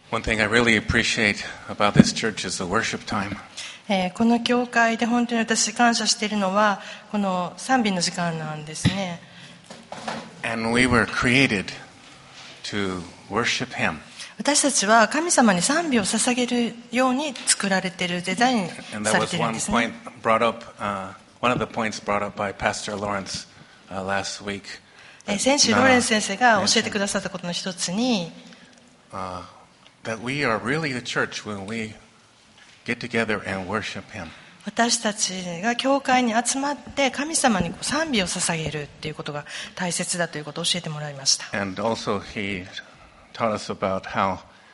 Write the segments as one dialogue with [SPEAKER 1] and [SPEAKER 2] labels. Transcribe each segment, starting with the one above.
[SPEAKER 1] One thing I really appreciate about this church is the worship time.
[SPEAKER 2] この教会で本当に私感謝しているのはこの賛美の時間なんですね。
[SPEAKER 1] And we were created to worship Him.
[SPEAKER 2] 私たちは神様に賛美を捧げるように作られている、デザインされているんですね。
[SPEAKER 1] One of the points brought up by Pastor Lawrence last week.
[SPEAKER 2] 先週ローレンス先生が教えてくださったことの一つに、
[SPEAKER 1] that we are really the church when we get together and worship Him.
[SPEAKER 2] 私たちが教会に集まって神様に賛美を捧げるっていうことが大切だということを教えてもらいました。
[SPEAKER 1] And also he taught us about how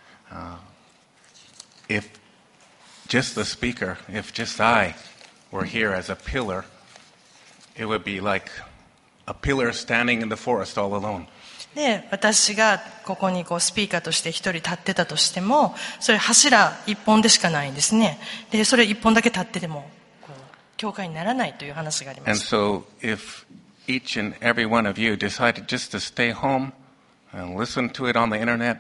[SPEAKER 1] if just the speaker, if just I were here as a pillar, it would be like a pillar standing in the forest all alone.
[SPEAKER 2] で、私がここにスピーカーとして一人立ってたとしても、それ柱一本でしかないんですね。で、それ一本だけ立ってても教会にならないという話があります。
[SPEAKER 1] And so if each and every one of you decided just to stay home and listen to it on the internet,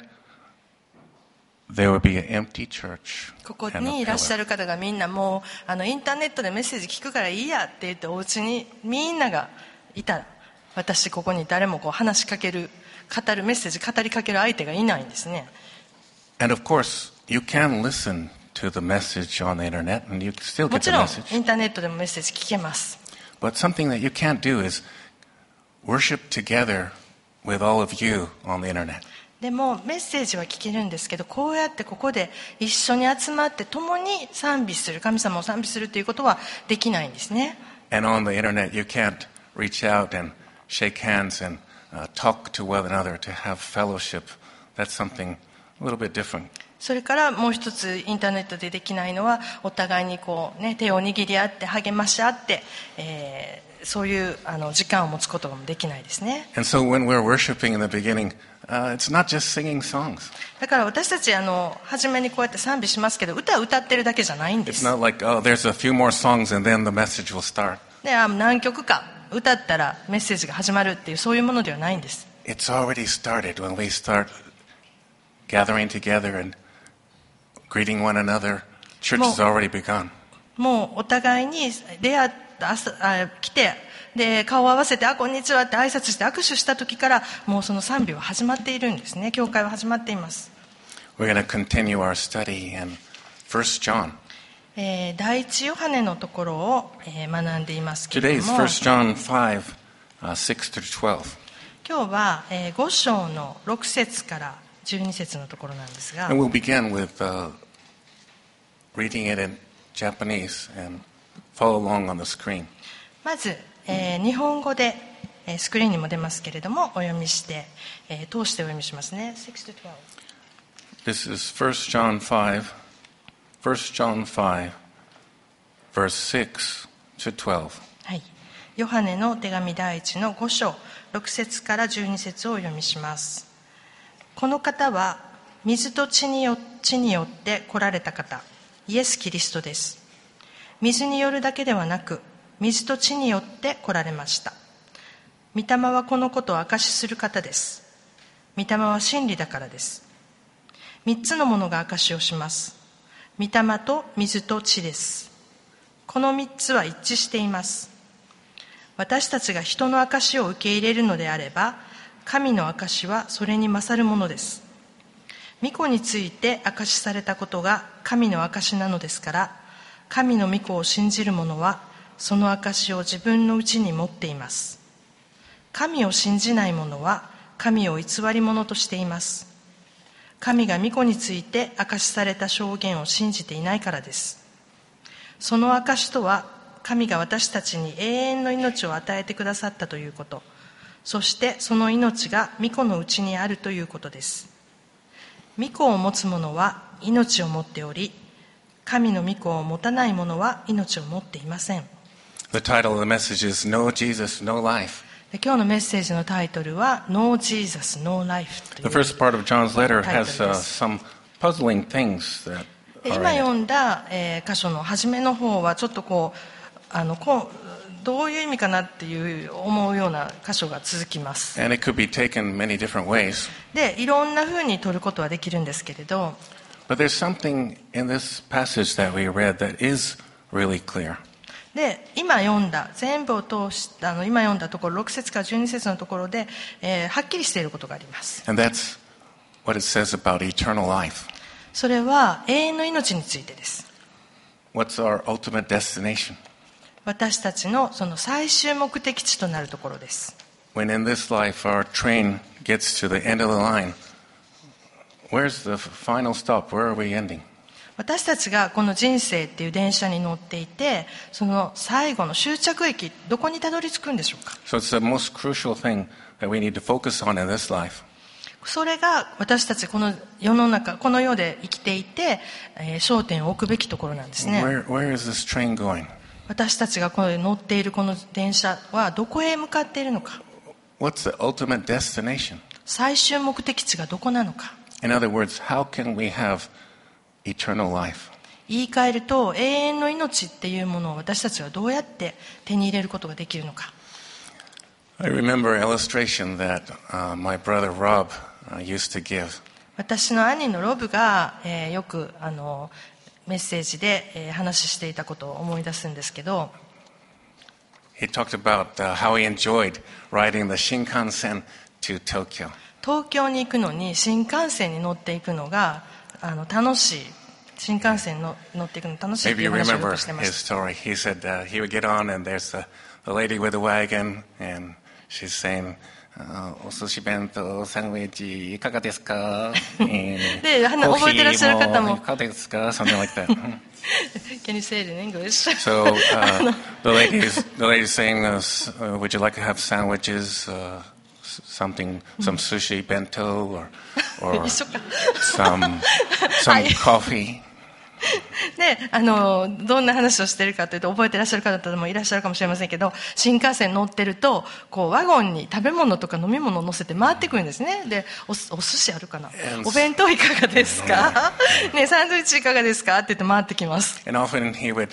[SPEAKER 1] there would be an empty church.
[SPEAKER 2] ここにいらっしゃる方がみんなもうインターネットでメッセージ聞くからいいやって言ってお家にみんながいたら、私ここに誰も話しかける、語るメッセージ語りかける相手がいないんですね。
[SPEAKER 1] And of course, you can listen to the message on the internet and you still
[SPEAKER 2] も
[SPEAKER 1] get
[SPEAKER 2] ち
[SPEAKER 1] the
[SPEAKER 2] ろん
[SPEAKER 1] message.
[SPEAKER 2] インターネットでもメッセージ聞けます。
[SPEAKER 1] But something that you can't do is worship together with all of you on the internet.
[SPEAKER 2] でもメッセージは聞けるんですけど、こうやってここで一緒に集まって共に賛美する、神様を賛美するということはできないんですね。
[SPEAKER 1] And on the internet, you can't reach out and shake hands and talk to one another to have fellowship. That's something a little bit different.
[SPEAKER 2] それからもう一つインターネットでできないのは、お互いに手を握り合って励まし合って、そういう時間を持つこともできないですね。
[SPEAKER 1] And so when we're worshiping in the beginning, it's not just singing songs.
[SPEAKER 2] だから私たち初めにこうやって賛美しますけど、歌を歌ってるだけじゃないんで
[SPEAKER 1] It's
[SPEAKER 2] す。
[SPEAKER 1] not like, oh, there's a few more songs and then the message will start.
[SPEAKER 2] で、何曲か歌ったらメッセージが始まるっていう、そういうものではないんです。
[SPEAKER 1] It's already started when we start gathering together and greeting one another. Church has already begun.
[SPEAKER 2] もうお互いに出会った来て、で顔を合わせてこんにちはって挨拶して握手した時からもうその賛美は始まっているんですね。教会は始まっています。
[SPEAKER 1] We're going to continue our study in 1 John.
[SPEAKER 2] 第一ヨハネのところを学んでいますけれ
[SPEAKER 1] Today
[SPEAKER 2] ど
[SPEAKER 1] is
[SPEAKER 2] も、
[SPEAKER 1] 1 John 5, 6 through 12.
[SPEAKER 2] 今日は5章の6節から12節のところなんですが、
[SPEAKER 1] And we'll begin with reading it in Japanese and follow along on the screen.
[SPEAKER 2] まず、日本語でスクリーンにも出ますけれどもお読みして、通してお読みしますね。6 to 12。
[SPEAKER 1] This is 1 John 5, verse 6 to 12.
[SPEAKER 2] はい、ヨハネの手紙第一の5章6節から12節をお読みします。この方は水と血によって来られた方、イエス・キリストです。水によるだけではなく、水と血によって来られました。御霊はこのことを証しする方です。御霊は真理だからです。3つのものが証しをします。御霊と水と血です。この3つは一致しています。私たちが人の証しを受け入れるのであれば、神の証しはそれに勝るものです。御子について証しされたことが神の証しなのですから、神の御子を信じる者はその証しを自分のうちに持っています。神を信じない者は神を偽り者としています。神が御子について証しされた証言を信じていないからです。その証しとは、神が私たちに永遠の命を与えてくださったということ、そしてその命が御子のうちにあるということです。御子を持つ者は命を持っており、神の御子を持たない者は命を持っていません。
[SPEAKER 1] The title of the message is No Jesus, No Life.
[SPEAKER 2] 今日のメッセージのタイトルは No Jesus, No Life という
[SPEAKER 1] The first part of John's letter
[SPEAKER 2] タイ
[SPEAKER 1] has
[SPEAKER 2] トルです。
[SPEAKER 1] some puzzling things that
[SPEAKER 2] で
[SPEAKER 1] are
[SPEAKER 2] 今
[SPEAKER 1] in it.
[SPEAKER 2] 読んだ、箇所の初めの方はちょっとどういう意味かなっていう思うような箇所が続きます。
[SPEAKER 1] And it could be taken many different ways.
[SPEAKER 2] でいろんな風に取ることはできるんですけれど、
[SPEAKER 1] But there's something in this passage that we read that is really clear.
[SPEAKER 2] で今読んだ全部を通した今読んだところ6節から12節のところで、はっきりしていることがあります。
[SPEAKER 1] And that's what it says about eternal life.
[SPEAKER 2] それは永遠の命についてです。
[SPEAKER 1] What's our ultimate destination?
[SPEAKER 2] 私たちのその最終目的地となるところです。
[SPEAKER 1] When in this life our train gets to the end of the line, where's the final stop? Where are we ending?
[SPEAKER 2] 私たちがこの人生っていう電車に乗っていて、その最後の終着駅、どこにたどり着くんでしょうか。
[SPEAKER 1] So it's the most crucial thing that we need to focus on in this life.
[SPEAKER 2] それが私たちこの世の中、この世で生きていて、焦点を置くべきところなんですね。
[SPEAKER 1] Where is this train going?
[SPEAKER 2] 私たちがこの乗っているこの電車はどこへ向かっているのか。
[SPEAKER 1] What's the ultimate destination?
[SPEAKER 2] 最終目的地がどこなのか。
[SPEAKER 1] In other words, how can we have eternal life?
[SPEAKER 2] 言い換えると、永遠の命っていうものを私たちはどうやって手に入れることができるのか。
[SPEAKER 1] I remember an illustration that my brother Rob used to give.
[SPEAKER 2] 私の兄のロブが、よくメッセージで、話していたことを思い出すんですけど、
[SPEAKER 1] He talked about how he enjoyed riding the Shinkansen to Tokyo.
[SPEAKER 2] 東京に行くのに新幹線に乗っていくのが楽しい。新幹線に乗っていくの楽しいってい
[SPEAKER 1] Maybe
[SPEAKER 2] う
[SPEAKER 1] you
[SPEAKER 2] 話をよ
[SPEAKER 1] remember
[SPEAKER 2] くしてま
[SPEAKER 1] his
[SPEAKER 2] した。
[SPEAKER 1] story. He said he would get on and there's the lady with the wagon and she's saying, お寿司弁当サンドイッチいかがですか？
[SPEAKER 2] で覚えてらっしゃる方も
[SPEAKER 1] いかがですか？ Something like that.
[SPEAKER 2] Can you say it in English?
[SPEAKER 1] So the lady's saying, would you like to have sandwiches, something, some sushi bento or
[SPEAKER 2] 一緒か。
[SPEAKER 1] some coffee?
[SPEAKER 2] でどんな話をしてるかというと、覚えてらっしゃる方もいらっしゃるかもしれませんけど、新幹線乗ってるとこうワゴンに食べ物とか飲み物を乗せて回ってくるんですね。で お寿司あるかな、お弁当いかがですか、ね、サンドイッチいかがですかって言って回ってきます。
[SPEAKER 1] And often he would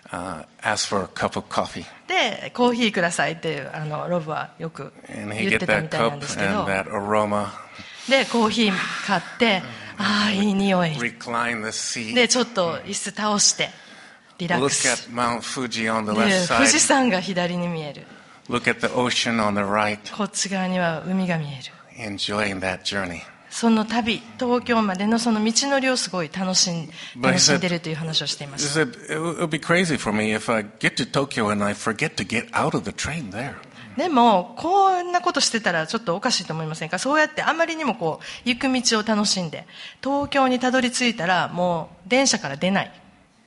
[SPEAKER 1] ask for a cup of coffee.
[SPEAKER 2] でコーヒーくださいってロブはよく
[SPEAKER 1] And
[SPEAKER 2] 言
[SPEAKER 1] he'd
[SPEAKER 2] って
[SPEAKER 1] get
[SPEAKER 2] たみ
[SPEAKER 1] that
[SPEAKER 2] たいなん
[SPEAKER 1] cup
[SPEAKER 2] ですけ
[SPEAKER 1] and
[SPEAKER 2] ど、
[SPEAKER 1] that aroma,
[SPEAKER 2] でコーヒー買って、ああいい匂い
[SPEAKER 1] recline the seat,
[SPEAKER 2] でちょっと椅子倒してリラッ
[SPEAKER 1] look
[SPEAKER 2] クス
[SPEAKER 1] at Mount Fuji on the
[SPEAKER 2] で
[SPEAKER 1] left
[SPEAKER 2] 富士
[SPEAKER 1] side,
[SPEAKER 2] 山が左に見える、
[SPEAKER 1] look at the ocean on the right,
[SPEAKER 2] こっち側には海が見える。
[SPEAKER 1] enjoying that journey.
[SPEAKER 2] その旅、東京までのその道のりをすごい楽しんでるという話をしていま
[SPEAKER 1] He
[SPEAKER 2] した。
[SPEAKER 1] said, it would be crazy for me if I get to Tokyo and I forget to get out of the train there.
[SPEAKER 2] でもこんなことしてたらちょっとおかしいと思いませんか。そうやってあまりにもこう行く道を楽しんで東京にたどり着いたらもう電車から出ない。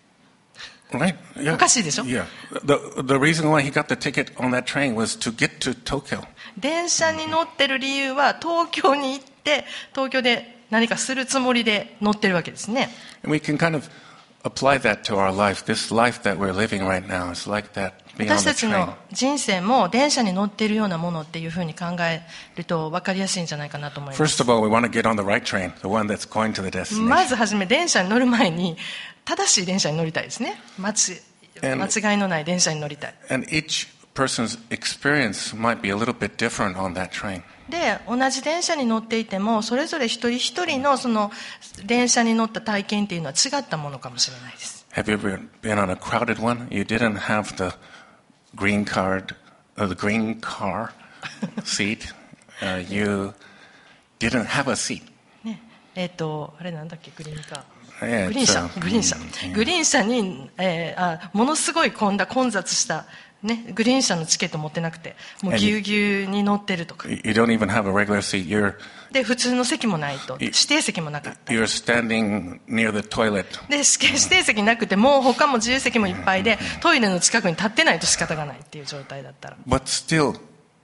[SPEAKER 1] Right? Yeah.
[SPEAKER 2] おかしいでしょ?
[SPEAKER 1] Yeah. The reason why he got the ticket on that train was to get to Tokyo.
[SPEAKER 2] 電車に乗ってる理由は東京に行って東京で何かするつもりで乗ってるわけですね。
[SPEAKER 1] And we can kind of apply that to our life. This life that we're living right now is like that. Being on
[SPEAKER 2] 私
[SPEAKER 1] the
[SPEAKER 2] たち
[SPEAKER 1] train.
[SPEAKER 2] の人生も電車に乗っているようなものっていうふうに考えると分かりやすいんじゃないかなと思います。
[SPEAKER 1] First of all, we want to get on the right train, the one that's going to the
[SPEAKER 2] ま
[SPEAKER 1] destination.
[SPEAKER 2] ずはじめ電車に乗る前に正しい電車に乗りたいですね。間違いのない電車に乗りたい。
[SPEAKER 1] And each person's experience might be a little bit different on that train.
[SPEAKER 2] で同じ電車に乗っていてもそれぞれ一人一人のその電車に乗った体験っていうのは違ったものかもしれないです。
[SPEAKER 1] Have you ever been on a crowded one? You didn't have the green card, the green car seat. You didn't have a seat.
[SPEAKER 2] ね、あれなんだっけ、グリーンカー。
[SPEAKER 1] Yeah,
[SPEAKER 2] グリーン車、グリーン車、グリーン車に、ものすごい混雑した、ね、グリーン車のチケット持ってなくて、もうぎゅうぎゅうに乗ってるとか。
[SPEAKER 1] You don't even have a regular seat.
[SPEAKER 2] で、普通の席もないと、指定席もなかった。
[SPEAKER 1] You're standing near the toilet.
[SPEAKER 2] で、指定席なくて、もう他も自由席もいっぱいで、トイレの近くに立ってないと仕方がないっていう状態だったら。
[SPEAKER 1] But still,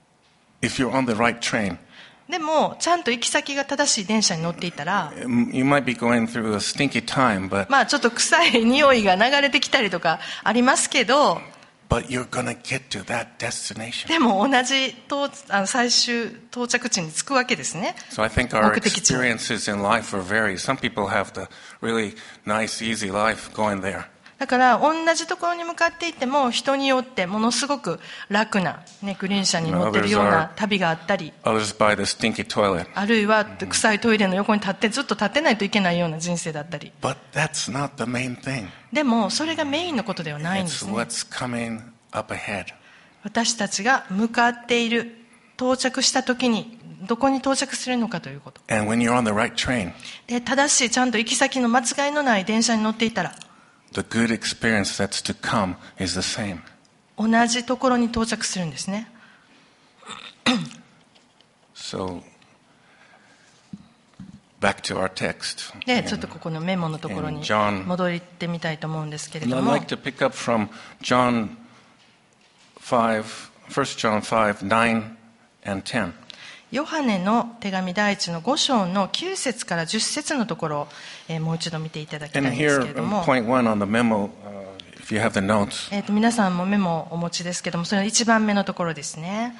[SPEAKER 1] if you're on the right train,
[SPEAKER 2] でも、ちゃんと行き先が正しい電車に乗っていたら、
[SPEAKER 1] you might be going through a stinky time, but
[SPEAKER 2] まあちょっと臭い匂いが流れてきたりとかありますけど、
[SPEAKER 1] you're gonna get to that destination.
[SPEAKER 2] でも同じ最終到着地に着くわけですね。
[SPEAKER 1] So I think our
[SPEAKER 2] 目的地に。
[SPEAKER 1] experiences in life are varied. Some people have the really nice, easy life going there.
[SPEAKER 2] だから同じところに向かっていっても人によってものすごく楽な、ね、グリーン車に乗ってるような旅があったり、
[SPEAKER 1] Others by the stinky toilet.
[SPEAKER 2] あるいは臭いトイレの横に立ってずっと立ってないといけないような人生だったり、
[SPEAKER 1] But that's not the main thing.
[SPEAKER 2] でもそれがメインのことではないんで
[SPEAKER 1] It's
[SPEAKER 2] すね。
[SPEAKER 1] what's coming up ahead.
[SPEAKER 2] 私たちが向かっている、到着した時にどこに到着するのかということ
[SPEAKER 1] And when you're on the right train,
[SPEAKER 2] で、正しいちゃんと行き先の間違いのない電車に乗っていたら
[SPEAKER 1] the good experience that's to come is the same.
[SPEAKER 2] 同じところに到着するんですね。
[SPEAKER 1] So, back to our text.
[SPEAKER 2] で、ちょっとここのメモのところに
[SPEAKER 1] John
[SPEAKER 2] 戻ってみたいと思うんですけれ
[SPEAKER 1] And
[SPEAKER 2] ど
[SPEAKER 1] I'd
[SPEAKER 2] も、
[SPEAKER 1] like to pick up from John 5, 1 John 5, 9 and 10.
[SPEAKER 2] ヨハネの手紙第一の5章の9節から10節のところを、もう一度見ていただきたい
[SPEAKER 1] And
[SPEAKER 2] んです
[SPEAKER 1] here,
[SPEAKER 2] けれども、
[SPEAKER 1] point 1 on the memo, if you have the notes,
[SPEAKER 2] 皆さんもメモをお持ちですけども、それの一番目のところですね。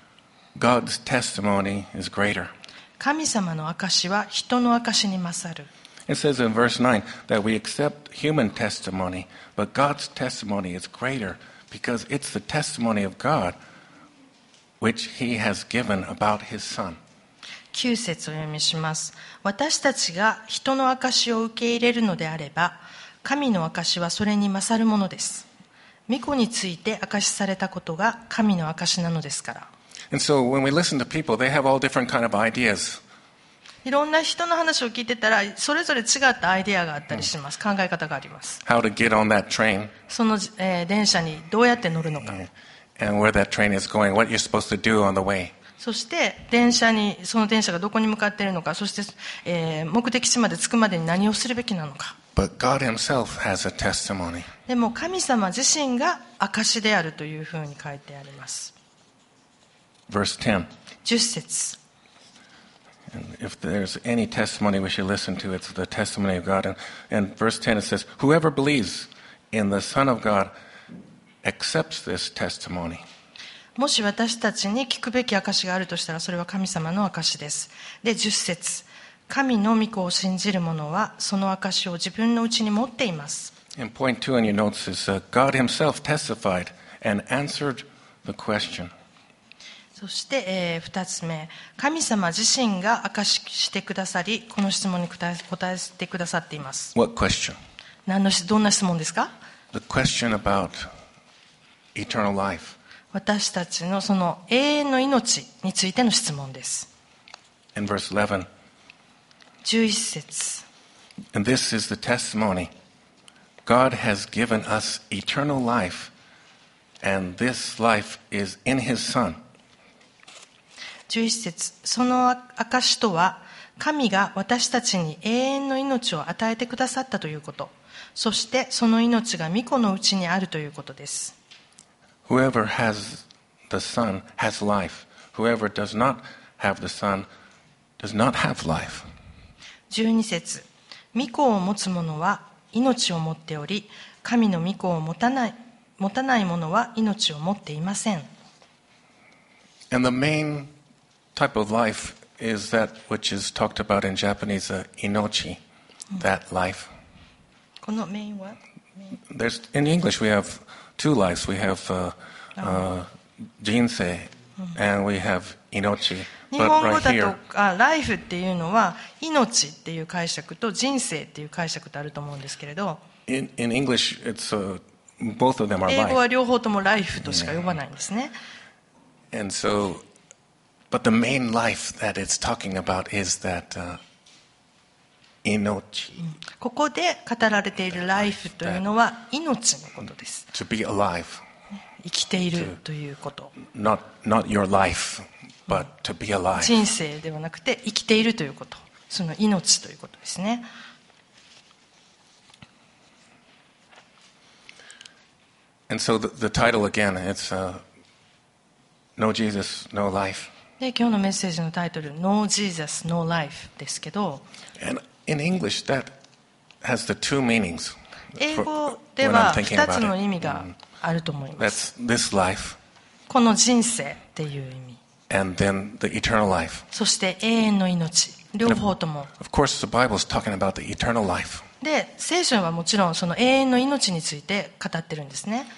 [SPEAKER 1] God's testimony is greater.
[SPEAKER 2] 神様の証は人の証に勝る。
[SPEAKER 1] It says in verse 9 that we accept human testimony, but God's testimony is greater because it's the testimony of God which He has given about His Son.
[SPEAKER 2] 9節を読みします。私たちが人の証を受け入れるのであれば、神の証はそれに勝るものです。御子について証しされたことが神の証なのですから。
[SPEAKER 1] And so when we listen to people, they have all different kind of ideas.
[SPEAKER 2] いろんな人の話を聞いてたら、それぞれ違ったアイデアがあったりします。考え方があります。
[SPEAKER 1] How to get on that train
[SPEAKER 2] その、電車にどうやって乗るのか。
[SPEAKER 1] and where that train is going, what you're supposed to do on the way.
[SPEAKER 2] そしてその電車がどこに向かっているのか、そして、目的地まで着くまでに何をするべきなのか。
[SPEAKER 1] But God Himself has a testimony.
[SPEAKER 2] でも神様自身が証であるというふうに書いてあります。
[SPEAKER 1] Verse 10.
[SPEAKER 2] 10節。
[SPEAKER 1] And if there's any testimony we should listen to, it's the testimony of God. And verse 10 it says, whoever believes in the Son of God accepts this testimony.
[SPEAKER 2] もし私たちに聞くべき証があるとしたら、それは神様の証です。で、10節。神の御子を信じる者は、その証を自分のうちに持っています。
[SPEAKER 1] And point 2 in your notes is God Himself testified and answered the question.
[SPEAKER 2] そして、2つ目。神様自身が証ししてくださり、この質問に答えてくださっています。
[SPEAKER 1] What question?
[SPEAKER 2] どんな質問ですか？
[SPEAKER 1] The question about eternal life.
[SPEAKER 2] 私たちのその永遠の命についての質問です。
[SPEAKER 1] In verse 11,
[SPEAKER 2] 11節。
[SPEAKER 1] and this is the testimony. God has given us eternal life, and this life is in His Son.
[SPEAKER 2] 11節。その証とは、神が私たちに永遠の命を与えてくださったということ。そしてその命が御子のうちにあるということです。
[SPEAKER 1] Whoever has the Son has life. Whoever does not have the Son does not have life.
[SPEAKER 2] 12節。御子を持つ者は命を持っており、神の御子を持たない者は命を持っていません。
[SPEAKER 1] And the main type of life is that which is talked about in Japanese, inochi, that life.
[SPEAKER 2] このメインは
[SPEAKER 1] In English, we have two lives. We have jinsei and we have inochi.
[SPEAKER 2] 日
[SPEAKER 1] But
[SPEAKER 2] 本語
[SPEAKER 1] right
[SPEAKER 2] だ
[SPEAKER 1] here,
[SPEAKER 2] とライフっていうのは命っていう解釈と人生っていう解釈ってあると思うんですけれど、
[SPEAKER 1] in English, it's both of them are
[SPEAKER 2] 英語は
[SPEAKER 1] life.
[SPEAKER 2] 両方ともライフとしか呼ばないんですね。
[SPEAKER 1] And so, but the main life that it's talking about is that inochi,
[SPEAKER 2] ここで語られているライフというのは命のことです。
[SPEAKER 1] to be alive.
[SPEAKER 2] 生きているということ。
[SPEAKER 1] Not your life, but to be alive.
[SPEAKER 2] 人生ではなくて生きているということ。その命ということですね。
[SPEAKER 1] And so the title again, it's No Jesus, No Life.
[SPEAKER 2] で、今日のメッセージのタイトル、No Jesus, No Life ですけど、
[SPEAKER 1] And in English, that has the two meanings.
[SPEAKER 2] 英
[SPEAKER 1] for-
[SPEAKER 2] 語で
[SPEAKER 1] when
[SPEAKER 2] は
[SPEAKER 1] I'm thinking
[SPEAKER 2] 2つ
[SPEAKER 1] about
[SPEAKER 2] の
[SPEAKER 1] it.
[SPEAKER 2] 意味があると思います。
[SPEAKER 1] That's this life
[SPEAKER 2] この人生っていう意味。
[SPEAKER 1] and then the eternal life.
[SPEAKER 2] そして永遠の命。両方とも。
[SPEAKER 1] Of course, the Bible is talking about the eternal life.
[SPEAKER 2] で、聖書はもちろんその永遠の命について語ってるんですね。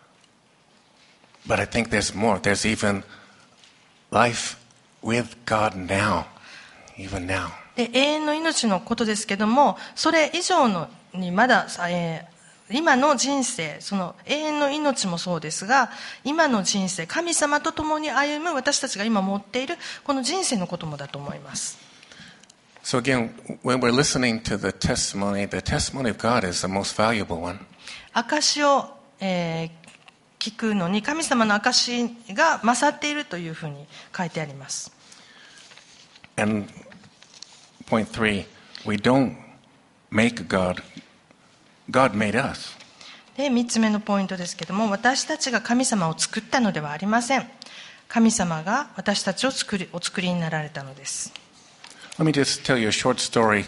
[SPEAKER 1] But I think there's more. There's even life with God now, even now.
[SPEAKER 2] で、永遠の命のことですけども、それ以上のにまだ、今の人生、その永遠の命もそうですが、今の人生、神様と共に歩む私たちが今持っているこの人生のこともだと思います。
[SPEAKER 1] So again, when we're listening to the testimony of God is the most valuable one.
[SPEAKER 2] 証を、聞くのに神様の証が勝っているというふうに書いてあります。
[SPEAKER 1] And point 3, we don't make God. God made us.
[SPEAKER 2] で、3つ目のポイントですけども、私たちが神様を作ったのではありません。神様が私たちをお作りになられたのです。
[SPEAKER 1] Let me just tell you a short story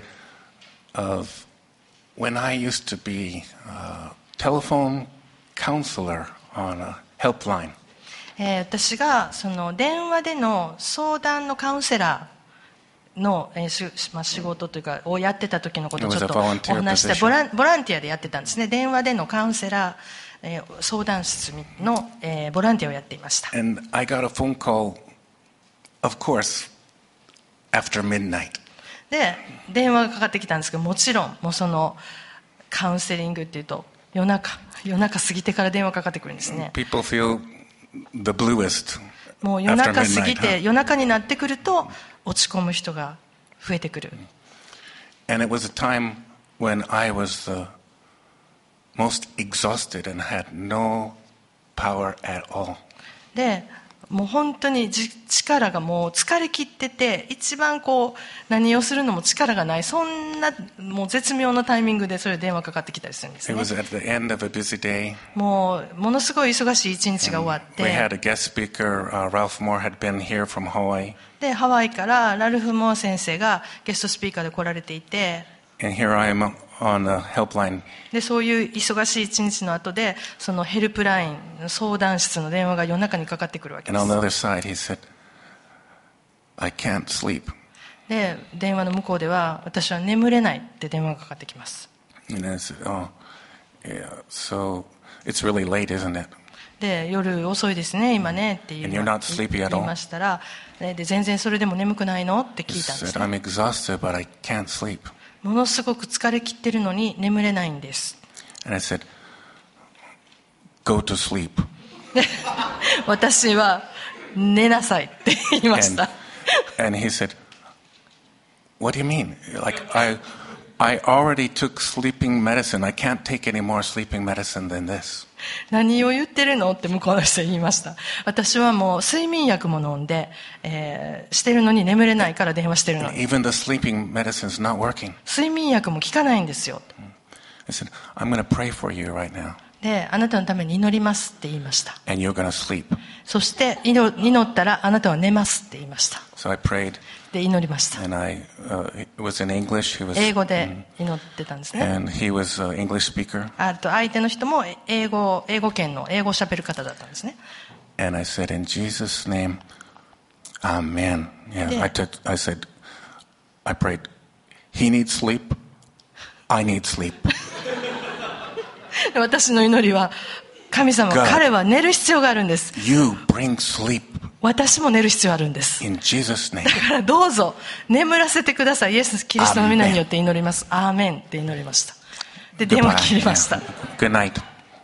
[SPEAKER 1] of when I used to be a telephone counselor on a helpline.
[SPEAKER 2] 私がその電話での相談のカウンセラーの、仕事というかをやってた時のことをちょっとお話してボランティアでやってたんですね。電話でのカウンセラー、相談室の、ボランティアをやっていました。
[SPEAKER 1] And I got a phone call, of course, after midnight.
[SPEAKER 2] で、電話がかかってきたんですけど、もちろんもうそのカウンセリングっていうと夜中過ぎてから電話かかってくるんですね。
[SPEAKER 1] People feel the bluest.
[SPEAKER 2] もう夜中過ぎて、夜中になってくると落ち込む人が増えてくる。
[SPEAKER 1] And it was a time when I was the most exhausted and had no power at all.
[SPEAKER 2] で、もう本当に力がもう疲れ切ってて、一番こう何をするのも力がない、そんなもう絶妙なタイミングでそれ電話かかってきたりするんですね。
[SPEAKER 1] It was at the end of a busy day.
[SPEAKER 2] もうものすごい忙しい一日が終わって、
[SPEAKER 1] We had a guest speaker, Ralph Moore had been here from Hawaii.
[SPEAKER 2] で、ハワイからラルフ・モア先生がゲストスピーカーで来られていて、
[SPEAKER 1] And here I am on the helpline.
[SPEAKER 2] で、そういう忙しい一日の後で、そのヘルプライン、相談室の電話が夜中にかかってくるわけで
[SPEAKER 1] And
[SPEAKER 2] す。
[SPEAKER 1] on the other side, he said, I can't sleep.
[SPEAKER 2] で、電話の向こうでは、私は眠れないって電話がかかってきます。
[SPEAKER 1] And I said, oh, yeah, so it's really late, isn't it?
[SPEAKER 2] で、夜遅いですね、今ねって言
[SPEAKER 1] And you're not sleepy at all?
[SPEAKER 2] いましたら、で、全然それでも眠くないのって
[SPEAKER 1] He
[SPEAKER 2] 聞いたんで
[SPEAKER 1] said,
[SPEAKER 2] すね。
[SPEAKER 1] I'm exhausted, but I can't sleep.
[SPEAKER 2] ものすごく疲れ切ってるのに眠れないんです。
[SPEAKER 1] And I said, go to sleep.
[SPEAKER 2] 私は寝なさいって言いました。
[SPEAKER 1] And he said, what do you mean? Like, I already took sleeping medicine. I can't take any more sleeping medicine than this.
[SPEAKER 2] 何を言ってるのって向こうの人言いました。私はもう睡眠薬も飲んで、してるのに眠れないから電話してるの
[SPEAKER 1] And
[SPEAKER 2] に。
[SPEAKER 1] even the sleeping medicine's not working.
[SPEAKER 2] 睡眠薬も効かないんですよ。
[SPEAKER 1] I said, I'm going to pray for you right now.
[SPEAKER 2] で、あなたのために祈りますって言いました。
[SPEAKER 1] And you're going to sleep.
[SPEAKER 2] そして祈ったらあなたは寝ますって言いました。
[SPEAKER 1] So I prayed.
[SPEAKER 2] で、祈りました。
[SPEAKER 1] And it was in English. He was,
[SPEAKER 2] 英語で祈ってたんですね。
[SPEAKER 1] and he was an English speaker.
[SPEAKER 2] あと相手の人も英語圏の英語を喋る方だったんですね。
[SPEAKER 1] And I said, in Jesus' name, Amen. Yeah,
[SPEAKER 2] Yeah.
[SPEAKER 1] I said, I prayed. He needs sleep. I need sleep.
[SPEAKER 2] で、私の祈りは、神様、
[SPEAKER 1] God.
[SPEAKER 2] 彼は寝る必要があるんです。
[SPEAKER 1] You bring sleep
[SPEAKER 2] 私も寝る必要あるんです。
[SPEAKER 1] in Jesus' name.
[SPEAKER 2] だからどうぞ眠らせてください。イエス・キリストの皆によって祈ります。アーメンって祈りました。で、電話切りました。
[SPEAKER 1] Good night.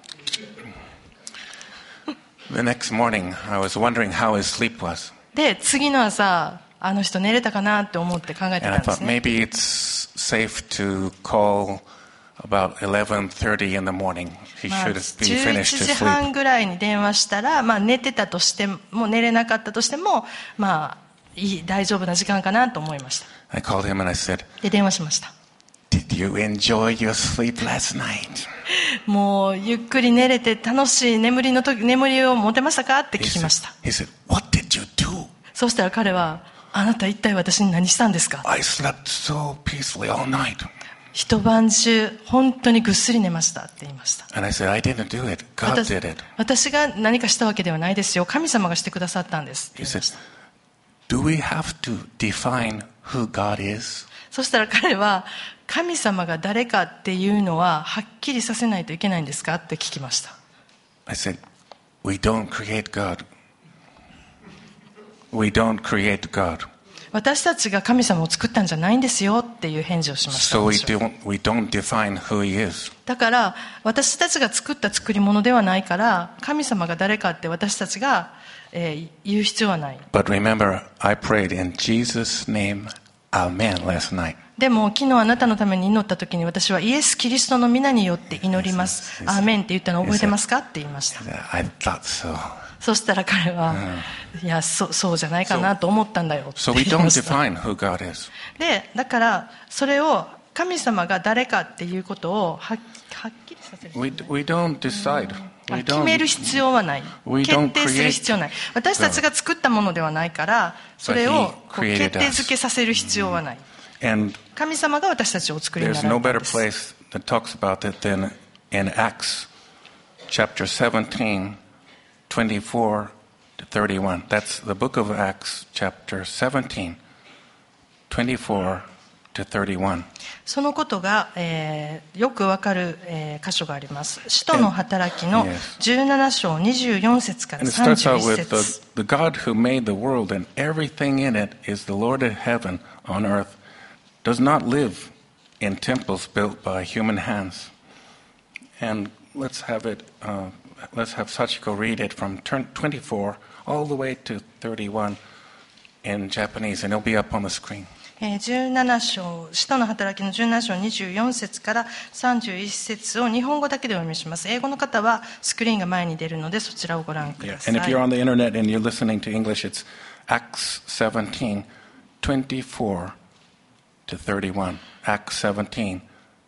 [SPEAKER 1] The next morning, I was wondering how his sleep was.
[SPEAKER 2] で、次の朝、あの人寝れたかなって思って考えて
[SPEAKER 1] And
[SPEAKER 2] た
[SPEAKER 1] I
[SPEAKER 2] んです
[SPEAKER 1] thought
[SPEAKER 2] ね。
[SPEAKER 1] maybe it's safe to call about 11:30 in the morning. He
[SPEAKER 2] まあ、
[SPEAKER 1] should be
[SPEAKER 2] 11
[SPEAKER 1] finished
[SPEAKER 2] 時
[SPEAKER 1] his
[SPEAKER 2] 半
[SPEAKER 1] sleep.
[SPEAKER 2] ぐらいに電話したら、まあ寝てたとしても、寝れなかったとしても、まあ、大丈夫な時間かなと思いました。
[SPEAKER 1] I called him and I said,
[SPEAKER 2] で、電話しました。
[SPEAKER 1] Did you enjoy your sleep last night?
[SPEAKER 2] もう、ゆっくり寝れて楽しい眠りを持てましたかって聞きました。
[SPEAKER 1] He said, What did you do?
[SPEAKER 2] そうしたら彼は、あなた一体私に何したんですか？
[SPEAKER 1] I slept so peacefully all night.
[SPEAKER 2] 一晩中、本当にぐっすり寝ましたって言いました。
[SPEAKER 1] And I said, I didn't do it. God did it.
[SPEAKER 2] 私が何かしたわけではないですよ。神様がしてくださったんですって
[SPEAKER 1] He
[SPEAKER 2] 言いま
[SPEAKER 1] said,
[SPEAKER 2] した。
[SPEAKER 1] Do we have to define who God is?
[SPEAKER 2] そしたら彼は、 神様が誰かっていうのははっきりさせないといけないんですかって聞きました。
[SPEAKER 1] I said, we don't create God. We don't create God.
[SPEAKER 2] 私たちが神様を作ったんじゃないんですよっていう返事をしました。
[SPEAKER 1] So we don't define who he is.
[SPEAKER 2] だから私たちが作った作り物ではないから、神様が誰かって私たちが、言う必要はない。
[SPEAKER 1] But remember, I prayed in Jesus' name, Amen, last night.
[SPEAKER 2] でも昨日あなたのために祈った時に、私はイエス・キリストの皆によって祈ります。アーメンって言ったの覚えてますかって言いました。
[SPEAKER 1] I thought so.
[SPEAKER 2] そしたら彼は、いや、そうじゃないかなと思ったんだよって
[SPEAKER 1] So
[SPEAKER 2] 言
[SPEAKER 1] we
[SPEAKER 2] いま
[SPEAKER 1] don't
[SPEAKER 2] した。
[SPEAKER 1] define who God is.
[SPEAKER 2] で、だからそれを神様が誰かっていうことをはっきりさせる。
[SPEAKER 1] We don't decide. We
[SPEAKER 2] 決める
[SPEAKER 1] don't.
[SPEAKER 2] 必要はない。
[SPEAKER 1] We
[SPEAKER 2] 決
[SPEAKER 1] don't
[SPEAKER 2] 定する必要ない。私たちが作ったものではないから、それをこう
[SPEAKER 1] But he created
[SPEAKER 2] 決定づけさせる必要はない。
[SPEAKER 1] And
[SPEAKER 2] 神様が私たちをお作りにな
[SPEAKER 1] there's
[SPEAKER 2] ら
[SPEAKER 1] no
[SPEAKER 2] れたん
[SPEAKER 1] better
[SPEAKER 2] です。
[SPEAKER 1] place that talks about it than in Acts chapter 17, 24 to 31. That's the book of Acts chapter 17, 24 to 31.
[SPEAKER 2] そのことが、よくわかる、箇所があります。使徒の働きの17章24節から
[SPEAKER 1] And it starts out
[SPEAKER 2] 31
[SPEAKER 1] with
[SPEAKER 2] 節。
[SPEAKER 1] the God who made the world and everything in it is the Lord of heaven on earth, does not live in temples built by human hands. And let's have Sachiko read it from 24 all the way to 31 in Japanese, and it'll be up on the screen.
[SPEAKER 2] 17章、使徒の働きの17章24節から31節を日本語だけでお読みします。英語の方はスクリーンが前に出るので、そちらをご覧ください。
[SPEAKER 1] And if you're on the internet and you're listening to English, it's Acts 17, 24 to 31. Acts 17,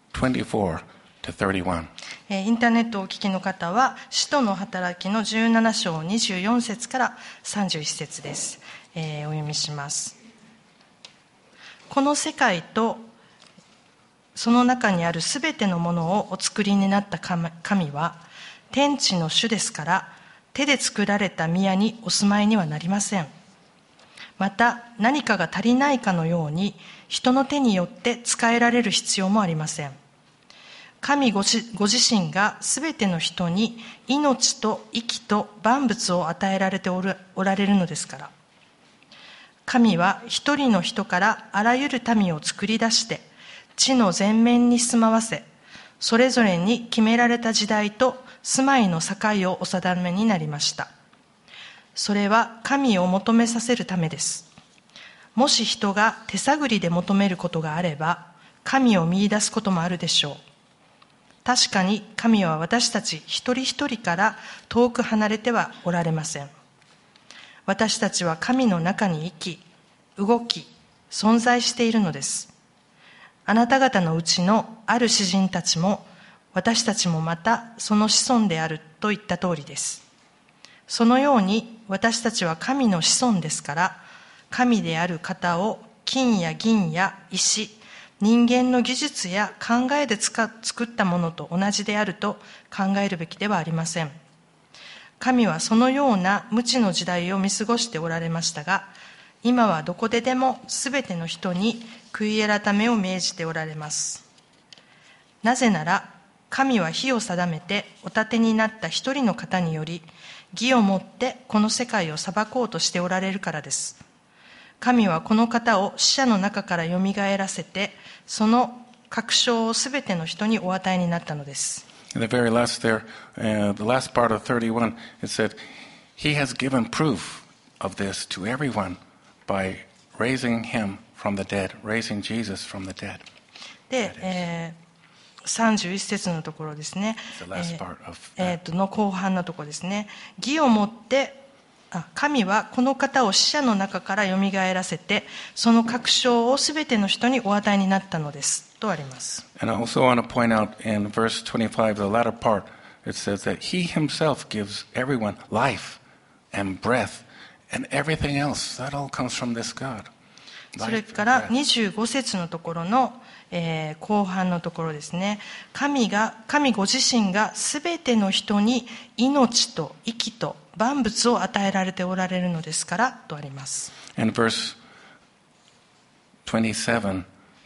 [SPEAKER 1] 24 to 31.
[SPEAKER 2] インターネットをお聞きの方は、使徒の働きの17章24節から31節です。お読みします。この世界とその中にあるすべてのものをお作りになった神は天地の主ですから、手で作られた宮にお住まいにはなりません。また何かが足りないかのように人の手によって使えられる必要もありません。神ご自身がすべての人に命と息と万物を与えられておられるのですから。神は一人の人からあらゆる民を作り出して地の全面に住まわせ、それぞれに決められた時代と住まいの境をお定めになりました。それは神を求めさせるためです。もし人が手探りで求めることがあれば、神を見出すこともあるでしょう。確かに神は私たち一人一人から遠く離れてはおられません。私たちは神の中に生き、動き、存在しているのです。あなた方のうちのある詩人たちも、私たちもまたその子孫であると言った通りです。そのように私たちは神の子孫ですから、神である方を金や銀や石、人間の技術や考えで作ったものと同じであると考えるべきではありません。神はそのような無知の時代を見過ごしておられましたが、今はどこででもすべての人に悔い改めを命じておられます。なぜなら、神は日を定めてお立てになった一人の方により、義をもってこの世界を裁こうとしておられるからです。神はこの方を死者の中からよみがえらせて、その確証をすべての人にお与えになったのです。
[SPEAKER 1] In the very last there, the last part of 31, it said, He has given proof of this to everyone by raising him from the dead, raising Jesus from the dead.
[SPEAKER 2] で、31節のところですね。
[SPEAKER 1] The last part of
[SPEAKER 2] の後半のところですね。義をもって、神はこの方を死者の中からよみがえらせて、その確証をすべての人にお与えになったのです。とあります。
[SPEAKER 1] And I also want to point out in verse 25, the latter part, it says that He Himself gives everyone life and breath and everything else. That all comes from this God.
[SPEAKER 2] それから25節のところの、後半のところですね。神ご自身がすべての人に命と息と万物を与えられておられるのですからとあります。
[SPEAKER 1] And verse 27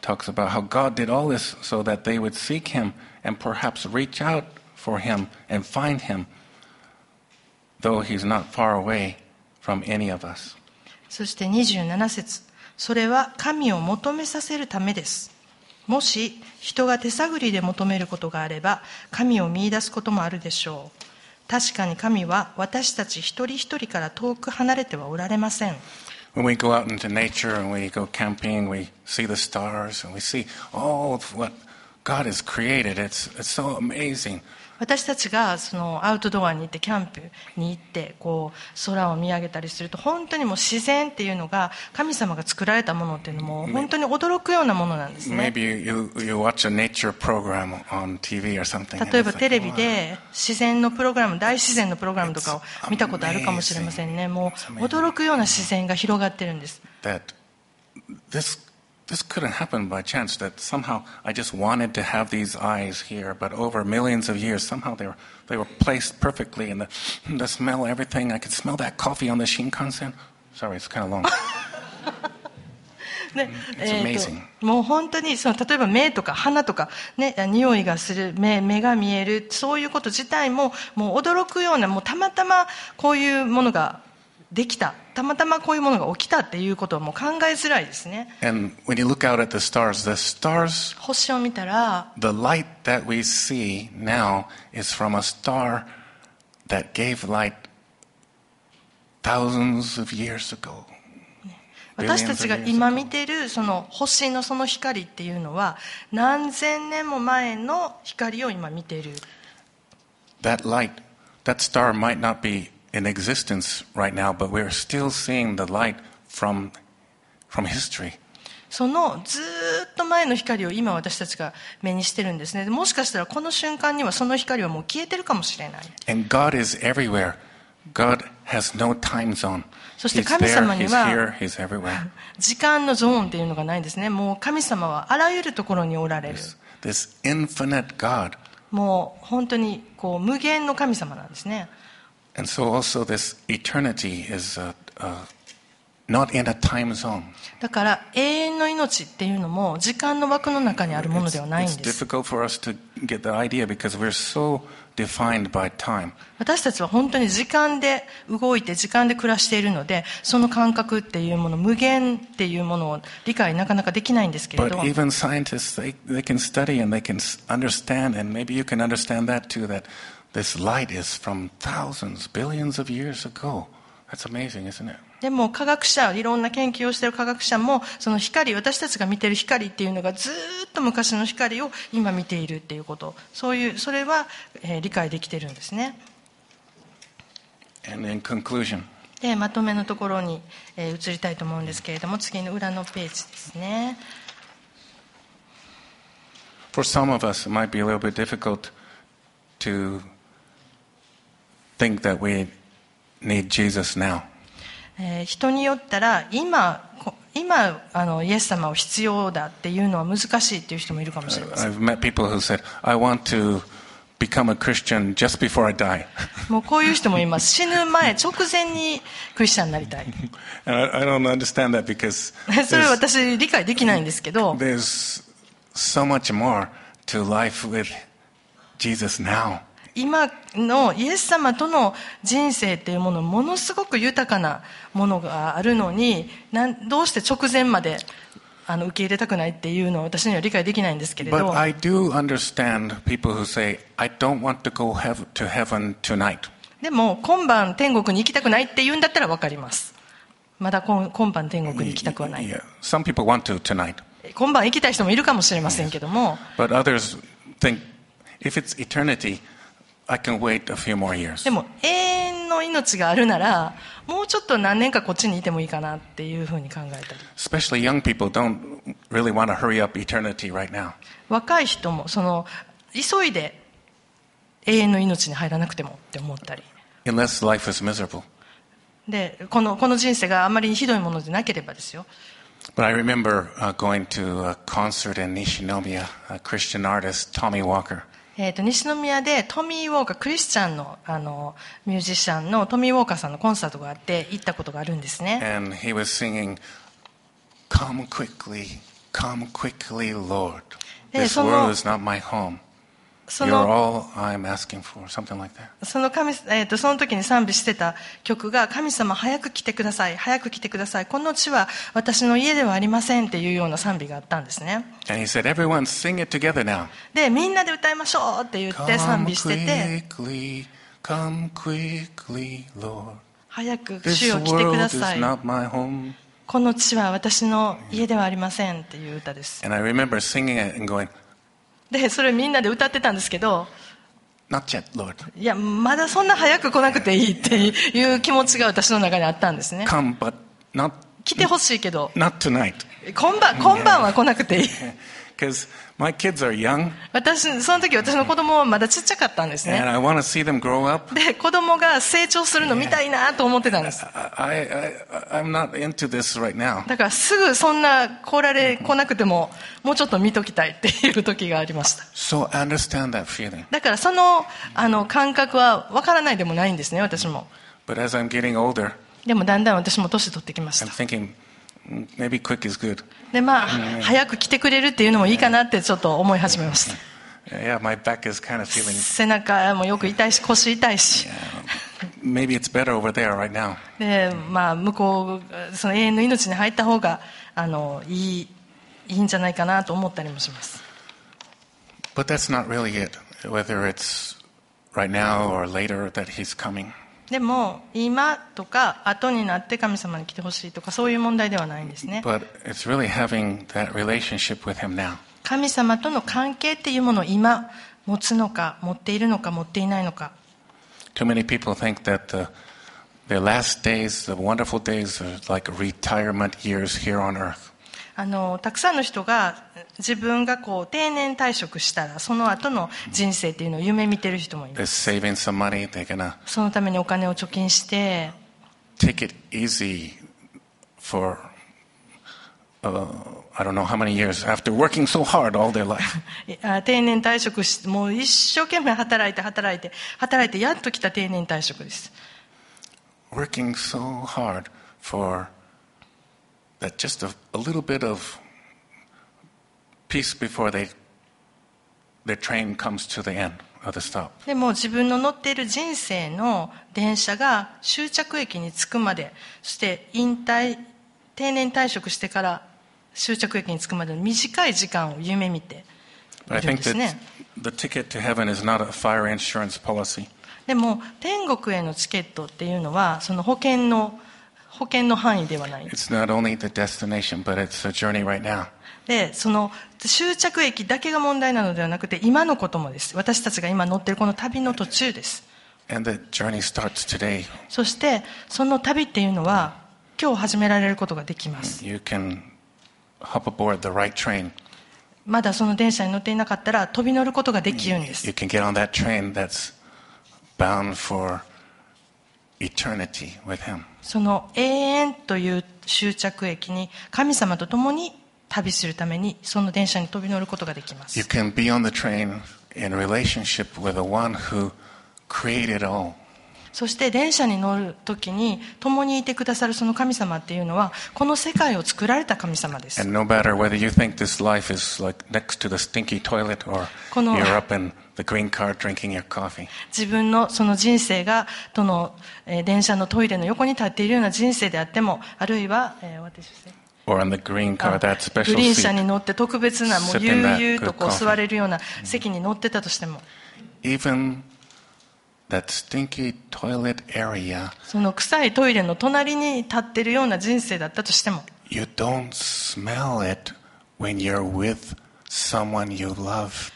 [SPEAKER 1] talks about how God did all this so that they would seek him and perhaps reach out for him and find him, though he's not far away from any of us.
[SPEAKER 2] そして27節、それは神を求めさせるためです。もし人が手探りで求めることがあれば、神を見出すこともあるでしょう。確かに神は私たち一人一人から遠く離れてはおられません。
[SPEAKER 1] When we go out into nature and we go camping, we see the stars and we see all of what God has created. It's so amazing.
[SPEAKER 2] 私たちがそのアウトドアに行ってキャンプに行ってこう空を見上げたりすると、本当にもう自然っていうのが神様が作られたものっていうのも本当に驚くようなものなんですね。
[SPEAKER 1] Maybe you watch a nature program on TV or something.
[SPEAKER 2] 例えばテレビで自然のプログラム、大自然のプログラムとかを見たことあるかもしれませんね。もう驚くような自然が広がってるんです。
[SPEAKER 1] That this couldn't happen by chance, that somehow I just wanted to have these eyes here, but over millions of years, somehow they were placed perfectly, and the smell, everything, I could smell that coffee on the Shinkansen. Sorry, it's kind of long.
[SPEAKER 2] で
[SPEAKER 1] It's amazing.
[SPEAKER 2] もう本当にその例えば目とか鼻とか、ね、匂いがする目が見える、そういうこと自体ももう驚くような、もうたまたまこういうものができた、たまたまこういうものが起きたっていうことはもう考えづらいですね。
[SPEAKER 1] And when you look out at the stars,
[SPEAKER 2] 星を見たら
[SPEAKER 1] the light that we see now is from a star that gave light thousands of years ago.
[SPEAKER 2] 私たちが今見ているその星のその光っていうのは何千年も前の光を今見ている。
[SPEAKER 1] That light, that star might not be in existence right now, but we're still seeing the light from history.
[SPEAKER 2] そのずーっと前の光を今私たちが目にしてるんですね。もしかしたらこの瞬間にはその光はもう消えてるかもしれない。
[SPEAKER 1] And God is everywhere. God has no time zone.
[SPEAKER 2] そして
[SPEAKER 1] He's
[SPEAKER 2] 神
[SPEAKER 1] there,
[SPEAKER 2] 様に
[SPEAKER 1] He's
[SPEAKER 2] は
[SPEAKER 1] here, He's everywhere.
[SPEAKER 2] 時間のゾーンっていうのがないんですね。もう神様はあらゆるところにおられる。
[SPEAKER 1] This infinite God.
[SPEAKER 2] もう本当にこう無限の神様なんですね。
[SPEAKER 1] And so also this eternity is not in a time zone.
[SPEAKER 2] だから永遠の命っていうのも時間の枠の中にあるものではないん
[SPEAKER 1] It's
[SPEAKER 2] です。
[SPEAKER 1] difficult for us to get the idea because we're so defined by time.
[SPEAKER 2] 私たちは本当に時間で動いて時間で暮らしているので、その感覚っていうもの、無限っていうものを理解なかなかできないんですけれ
[SPEAKER 1] But
[SPEAKER 2] ど、
[SPEAKER 1] even scientists, they can study and they can understand, and maybe you can understand that too, that this light is from thousands, billions of years ago. That's amazing, isn't it?
[SPEAKER 2] でも科学者、いろんな研究をしている科学者も、その光、私たちが見ている光っていうのがずーっと昔の光を今見ているっていうこと、それは、理解できているんですね。
[SPEAKER 1] And in conclusion,
[SPEAKER 2] で、まとめのところに、移りたいと思うんですけれども、次の裏のページですね。
[SPEAKER 1] for some of us, it might be a little bit difficult to think that we need Jesus now.
[SPEAKER 2] 人によったら今イエス様を必要だっていうのは難しいっていう人もいるかもしれません。
[SPEAKER 1] I've met people who said, I want to become a Christian just before I die.
[SPEAKER 2] もうこういう人もいます。死ぬ前直前にクリスチャンになりたい。
[SPEAKER 1] And I don't understand that because
[SPEAKER 2] それは私理解できないんですけど、
[SPEAKER 1] there's so much more to life with Jesus now.
[SPEAKER 2] 今のイエス様との人生っていうもの、ものすごく豊かなものがあるのに、どうして直前まで受け入れたくないっていうのは私には理解できないんですけれど。
[SPEAKER 1] But I do understand people who say, I don't want to go to heaven tonight.
[SPEAKER 2] でも今晩天国に行きたくないって言うんだったら分かります。まだ今晩天国に行きたくはない。
[SPEAKER 1] Yeah. Some people want to tonight.
[SPEAKER 2] 今晩行きたい人もいるかもしれませんけども、
[SPEAKER 1] But others think, if it's eternity, I can wait a few more years.
[SPEAKER 2] でも永遠の命があるならもうちょっと何年かこっちにいてもいいかなっていうふうに考えたり、
[SPEAKER 1] Especially young people don't really want to hurry up eternity right now.
[SPEAKER 2] 若い人も急いで永遠の命に入らなくてもって思ったり
[SPEAKER 1] Unless life is miserable.
[SPEAKER 2] で、この人生があまりひどいものでなければですよ。
[SPEAKER 1] But I remember going to a concert in Nishinomiya, a Christian artist, Tommy Walker.
[SPEAKER 2] 西宮でトミー・ウォーカー、クリスチャンのミュージシャンのトミー・ウォーカーさんのコンサートがあって行ったことがあるんですね。
[SPEAKER 1] And he was singing, Come quickly, Come quickly, Lord.
[SPEAKER 2] で、
[SPEAKER 1] This
[SPEAKER 2] その
[SPEAKER 1] world is not my home.
[SPEAKER 2] そ
[SPEAKER 1] You're
[SPEAKER 2] の
[SPEAKER 1] all I'm asking for. Something like that.
[SPEAKER 2] その時に賛美してた曲が、神様早く来てください、早く来てください。この地は私の家ではありませんっていうような賛美があったんですね。
[SPEAKER 1] And he said, everyone sing it together now.
[SPEAKER 2] で、みんなで歌いましょうって言って賛
[SPEAKER 1] Come
[SPEAKER 2] 美してて、
[SPEAKER 1] quickly, come quickly, Lord.
[SPEAKER 2] 早く
[SPEAKER 1] This
[SPEAKER 2] 主よ来てく
[SPEAKER 1] world
[SPEAKER 2] だ
[SPEAKER 1] is
[SPEAKER 2] さい。
[SPEAKER 1] not my home.
[SPEAKER 2] この地は私の家ではありませんっていう歌です。
[SPEAKER 1] And I remember singing it and going,
[SPEAKER 2] で、それみんなで歌ってたんですけど、
[SPEAKER 1] not yet, Lord.
[SPEAKER 2] いや、まだそんな早く来なくていいっていう気持ちが私の中にあったんですね。
[SPEAKER 1] Come, but not
[SPEAKER 2] 来てほしいけど、
[SPEAKER 1] tonight.
[SPEAKER 2] 今晩は来なくていい。
[SPEAKER 1] Because my kids are young
[SPEAKER 2] その時私の子供はまだちっちゃかったんです
[SPEAKER 1] and
[SPEAKER 2] ね。
[SPEAKER 1] I want to see them grow up.
[SPEAKER 2] で、子供が成長するの見たいなと思ってたんです。
[SPEAKER 1] I'm not into this right now.
[SPEAKER 2] だからすぐそんな来なくても、もうちょっと見ときたいっていう時がありました。
[SPEAKER 1] So I understand that feeling.
[SPEAKER 2] だからその、感覚はわからないでもないんですね、私も。
[SPEAKER 1] But as I'm getting older,
[SPEAKER 2] でもだんだん私も年取ってきまし
[SPEAKER 1] I'm
[SPEAKER 2] た。
[SPEAKER 1] thinking, maybe quick is good.
[SPEAKER 2] で、早く来てくれるっていうのもいいかなってちょっと思い始めました。
[SPEAKER 1] Yeah, my back is kind of feeling,
[SPEAKER 2] 背中もよく痛いし、腰痛いし。
[SPEAKER 1] maybe it's better over there right now.
[SPEAKER 2] で、向こう、その永遠の命に入った方が、いいんじゃないかなと思ったりもします。
[SPEAKER 1] But that's not really it, whether it's right now or later that he's coming.
[SPEAKER 2] でも、今とか後になって神様に来てほしいとか、そういう問題ではないんですね。
[SPEAKER 1] But it's really having that relationship with him now.
[SPEAKER 2] 神様との関係っていうものを今持つのか、持っているのか、持っていないのか。
[SPEAKER 1] Too many people think that their last days, the wonderful days, are like retirement years here on earth.
[SPEAKER 2] たくさんの人が自分が定年退職したらその後の人生っていうのを夢見てる人もいま
[SPEAKER 1] They're
[SPEAKER 2] す。
[SPEAKER 1] saving some money. They're going to
[SPEAKER 2] そのためにお金を貯金して、
[SPEAKER 1] take it easy for, I don't know how many years after working so hard all their life.
[SPEAKER 2] 定年退職して、もう一生懸命働いてやっと来た定年退職です。
[SPEAKER 1] Working so hard for that just a little bit of peace before their train comes to the end of the stop.
[SPEAKER 2] でも自分の乗っている人生の電車が終着駅に着くまで、そして定年退職してから終着駅に着くまでの短い時間を夢見てい
[SPEAKER 1] But I
[SPEAKER 2] るん
[SPEAKER 1] think
[SPEAKER 2] ですね。
[SPEAKER 1] that the ticket to heaven is not a fire insurance policy.
[SPEAKER 2] でも天国へのチケットっていうのはその保険の範囲ではないんです。
[SPEAKER 1] It's not only the destination, but it's a journey right now.
[SPEAKER 2] で、その終着駅だけが問題なのではなくて、今のこともです。私たちが今乗っているこの旅の途中です。
[SPEAKER 1] And the journey starts today.
[SPEAKER 2] そしてその旅っていうのは今日始められることができます。
[SPEAKER 1] You can hop aboard the right train.
[SPEAKER 2] まだその電車に乗っていなかったら飛び乗ることができるんです。
[SPEAKER 1] You can get on that train that's bound for eternity with him.
[SPEAKER 2] その永遠という終着駅に神様と共に旅するためにその電車に飛び乗ることができま
[SPEAKER 1] You
[SPEAKER 2] す。
[SPEAKER 1] can be on the train in relationship with the one who created all.
[SPEAKER 2] そして電車に乗るときに共にいてくださるその神様っていうのはこの世界を作られた神様です。
[SPEAKER 1] And no matter whether you think this life is like next to the stinky toilet or
[SPEAKER 2] この
[SPEAKER 1] you're up in the green car drinking your coffee.
[SPEAKER 2] 自分のその人生が電車のトイレの横に立っているような人生であっても、あるいは、
[SPEAKER 1] Or on the green car, that
[SPEAKER 2] グ
[SPEAKER 1] special
[SPEAKER 2] リーン車
[SPEAKER 1] seat.
[SPEAKER 2] に乗って特別なもう
[SPEAKER 1] Sip
[SPEAKER 2] 悠
[SPEAKER 1] in that
[SPEAKER 2] 々と
[SPEAKER 1] good coffee.
[SPEAKER 2] 座れるような席に乗ってたとしても、
[SPEAKER 1] Even that stinky toilet area,
[SPEAKER 2] その臭いトイレの隣に立っているような人生だったとしても、
[SPEAKER 1] you don't smell it when you're with someone you love.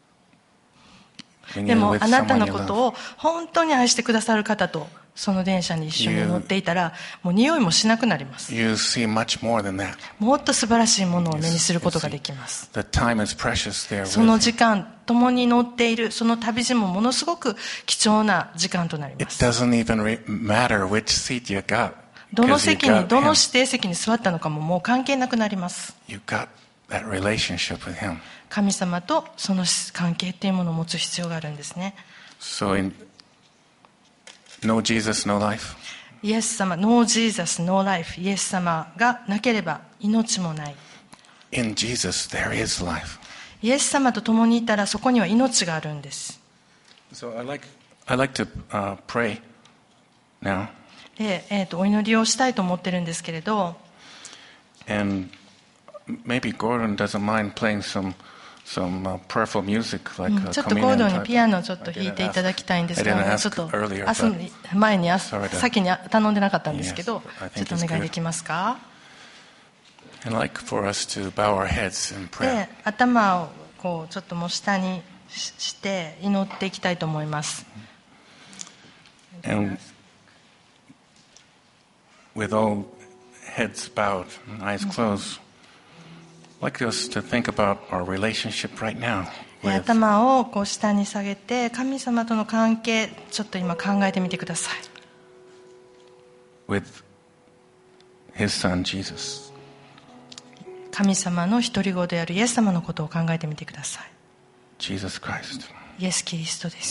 [SPEAKER 1] When
[SPEAKER 2] で
[SPEAKER 1] you're
[SPEAKER 2] も
[SPEAKER 1] with
[SPEAKER 2] あなた
[SPEAKER 1] someone
[SPEAKER 2] の
[SPEAKER 1] you
[SPEAKER 2] こと
[SPEAKER 1] love.
[SPEAKER 2] を本当に愛してくださる方とその電車に一緒に乗っていたらもう匂いもしなくなります。
[SPEAKER 1] You see much more than that.
[SPEAKER 2] もっと素晴らしいものを目にすることができます。
[SPEAKER 1] The time is precious there
[SPEAKER 2] その
[SPEAKER 1] with
[SPEAKER 2] 時間共に乗っているその旅路もものすごく貴重な時間となり
[SPEAKER 1] It
[SPEAKER 2] ます。
[SPEAKER 1] doesn't even matter which seat you got.
[SPEAKER 2] どの
[SPEAKER 1] Because you
[SPEAKER 2] 席に
[SPEAKER 1] got
[SPEAKER 2] どの
[SPEAKER 1] him.
[SPEAKER 2] 指定席に座ったのかももう関係なくなります。
[SPEAKER 1] You got that relationship with him.
[SPEAKER 2] 神様とその関係っていうものを持つ必要があるんですね。
[SPEAKER 1] So no Jesus, no life.
[SPEAKER 2] イエス様、ノージーザス、ノーライフ。イエス様がなければ命もない。
[SPEAKER 1] in Jesus there is life.
[SPEAKER 2] イエス様と共にいたらそこには命があるんです。
[SPEAKER 1] So I like to pray now.
[SPEAKER 2] お祈りをしたいと思ってるんですけれど、
[SPEAKER 1] And maybe Gordon doesn't mind playing some prayerful music like a
[SPEAKER 2] ちょっとゴードンに
[SPEAKER 1] communion
[SPEAKER 2] ピアノをちょっと弾いていただきたいんですが、
[SPEAKER 1] I didn't
[SPEAKER 2] ちょっ
[SPEAKER 1] ask
[SPEAKER 2] と
[SPEAKER 1] earlier,
[SPEAKER 2] 前に
[SPEAKER 1] Sorry to-
[SPEAKER 2] 先に頼んでなかったんですけど、
[SPEAKER 1] Yes, I
[SPEAKER 2] ちょっ
[SPEAKER 1] think
[SPEAKER 2] と
[SPEAKER 1] it's
[SPEAKER 2] お願い
[SPEAKER 1] good.
[SPEAKER 2] できますか。
[SPEAKER 1] I'd like for us to bow our heads in prayer.
[SPEAKER 2] で、頭をこうちょっともう下にして祈っていきたいと思います。
[SPEAKER 1] And with all heads bowed and eyes closed, I'd like us to think about our relationship right now
[SPEAKER 2] で
[SPEAKER 1] with
[SPEAKER 2] 頭をこう下に下げて神様との関係ちょっと今考えてみてください。
[SPEAKER 1] with His Son Jesus.
[SPEAKER 2] 神様の一人子であるイエス様のことを考えてみてください。
[SPEAKER 1] Jesus Christ.
[SPEAKER 2] イエス・キリストです。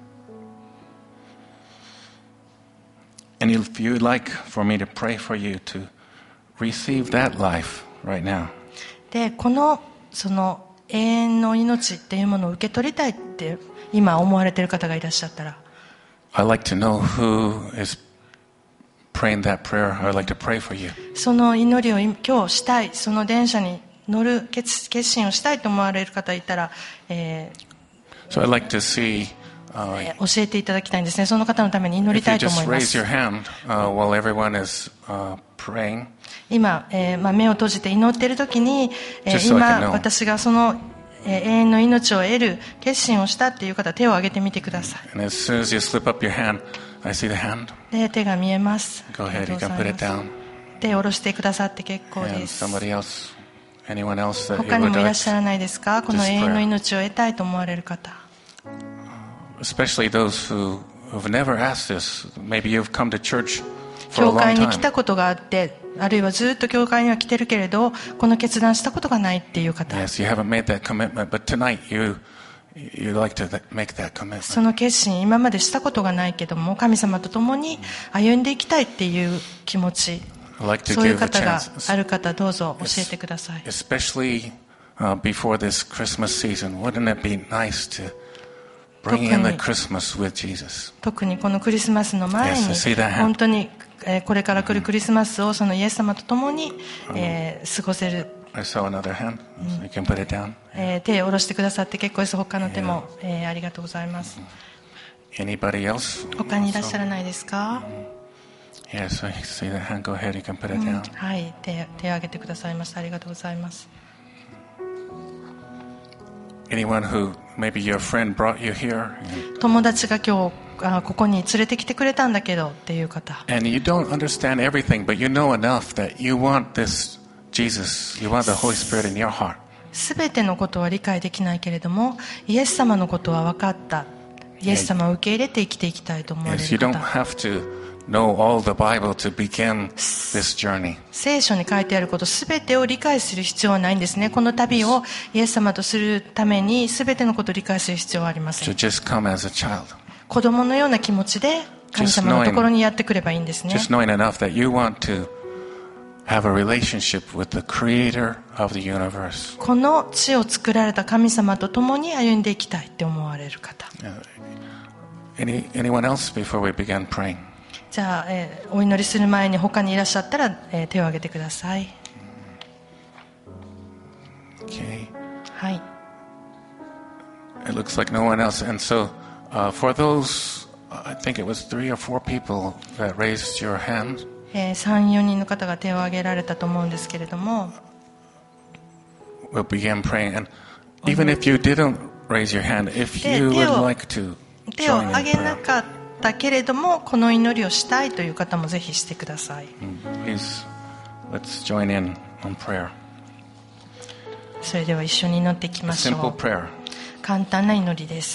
[SPEAKER 1] And if you'd like for me to pray for you to receive that life right now,
[SPEAKER 2] でその永遠の命っていうものを受け取りたいって今思われている方がいらっしゃったら、
[SPEAKER 1] I'd like to know who is praying that prayer. I'd like to pray for you.
[SPEAKER 2] その祈りを今日したい、その電車に乗る決心をしたいと思われる方いたら、
[SPEAKER 1] So I'd like to see
[SPEAKER 2] 教えていただきたいんですね。その方のために祈り
[SPEAKER 1] if
[SPEAKER 2] た
[SPEAKER 1] you
[SPEAKER 2] いと思
[SPEAKER 1] just
[SPEAKER 2] いま
[SPEAKER 1] raise
[SPEAKER 2] す。
[SPEAKER 1] your hand while everyone is praying.
[SPEAKER 2] 今、目を閉じて祈っている時に、
[SPEAKER 1] Just so I can
[SPEAKER 2] 今
[SPEAKER 1] know.
[SPEAKER 2] 私がその、永遠の命を得る決心をしたっていう方、手を挙げてみてください。
[SPEAKER 1] And as soon as you slip up your hand, I see the hand.
[SPEAKER 2] で、手が見えます。
[SPEAKER 1] Go
[SPEAKER 2] あり
[SPEAKER 1] ahead,
[SPEAKER 2] が
[SPEAKER 1] you
[SPEAKER 2] とう
[SPEAKER 1] can
[SPEAKER 2] ござい
[SPEAKER 1] put
[SPEAKER 2] ま
[SPEAKER 1] it
[SPEAKER 2] す。
[SPEAKER 1] down.
[SPEAKER 2] 手を下ろしてくださって結構
[SPEAKER 1] And
[SPEAKER 2] です。
[SPEAKER 1] somebody else, anyone else that
[SPEAKER 2] 他
[SPEAKER 1] you
[SPEAKER 2] に
[SPEAKER 1] would
[SPEAKER 2] もいらっ
[SPEAKER 1] like,
[SPEAKER 2] しゃらないですか？この永遠の命を得たいと思われる方。
[SPEAKER 1] especially those who've never asked this. Maybe you've come to church for a
[SPEAKER 2] 教会
[SPEAKER 1] long
[SPEAKER 2] に来
[SPEAKER 1] time.
[SPEAKER 2] たことがあって、あるいはずっと教会には来てるけれど、この決断したことがないっていう方。
[SPEAKER 1] Yes, you haven't made that commitment, but tonight you'd like to make that commitment.
[SPEAKER 2] その決心、今までしたことがないけども、神様と共に歩んでいきたいっていう気持ち、
[SPEAKER 1] I'd like to
[SPEAKER 2] そういう
[SPEAKER 1] give a
[SPEAKER 2] 方が
[SPEAKER 1] chance,
[SPEAKER 2] ある方、どうぞ教えてください。
[SPEAKER 1] especially before this Christmas season. Wouldn't it be nice to bring in the Christmas with Jesus?
[SPEAKER 2] 特にこのクリスマスの前に
[SPEAKER 1] Yes, I see that.
[SPEAKER 2] 本当にこれから来るクリスマスをそのイエス様と共に過ごせる。
[SPEAKER 1] I saw another hand. So you can put it down.
[SPEAKER 2] 手を下ろしてくださって結構です。他の手もありがとうございます。
[SPEAKER 1] Anybody else?
[SPEAKER 2] 他にいらっしゃらないですか？
[SPEAKER 1] Yes, I see the hand. Go ahead. You can put it down.
[SPEAKER 2] はい、手を挙げてくださいました。ありがとうございます。
[SPEAKER 1] Anyone who maybe your friend brought you here
[SPEAKER 2] 友達が今日ここに連れてきてくれたんだけどっていう方。
[SPEAKER 1] and you don't understand everything, but you know enough that you want this Jesus. You want the Holy Spirit in your heart.
[SPEAKER 2] すべてのことは理解できないけれども、イエス様のことは分かった。イエス様を受け入れて生きていきたいと思われ
[SPEAKER 1] Yes, you
[SPEAKER 2] る
[SPEAKER 1] don't
[SPEAKER 2] 方。
[SPEAKER 1] have to know all the Bible to begin this journey.
[SPEAKER 2] 聖書に書いてあることすべてを理解する必要はないんですね。この旅をイエス様とするためにすべてのことを理解する必要はありませ
[SPEAKER 1] To
[SPEAKER 2] ん。
[SPEAKER 1] just come as a child.
[SPEAKER 2] 子供のような気持ちで神様のところにやってくればいいんですね。
[SPEAKER 1] Just knowing enough that you want to have a relationship with the creator of the universe.
[SPEAKER 2] この地を作られた神様と共に歩んでいきたいって思われる方。
[SPEAKER 1] Anyone else before we begin praying?
[SPEAKER 2] じゃあ、お祈りする前に他にいらっしゃったら、手を挙げてください。
[SPEAKER 1] Okay.
[SPEAKER 2] はい。
[SPEAKER 1] It looks like no one else. And so for those, I think it was 3 or 4 people that raised your hand.
[SPEAKER 2] 3、4人の方が手を挙げられたと思うんですけれども、
[SPEAKER 1] We'll begin praying. And even if you didn't raise your hand, if you would like to
[SPEAKER 2] 手を
[SPEAKER 1] join
[SPEAKER 2] 挙
[SPEAKER 1] in
[SPEAKER 2] げな
[SPEAKER 1] prayer,
[SPEAKER 2] かったけれども、この祈りをしたいという方もぜひしてください。
[SPEAKER 1] please let's join in on prayer.
[SPEAKER 2] それでは一緒に祈っていき
[SPEAKER 1] A
[SPEAKER 2] ましょ
[SPEAKER 1] simple
[SPEAKER 2] う。
[SPEAKER 1] prayer.
[SPEAKER 2] 簡単な祈りです。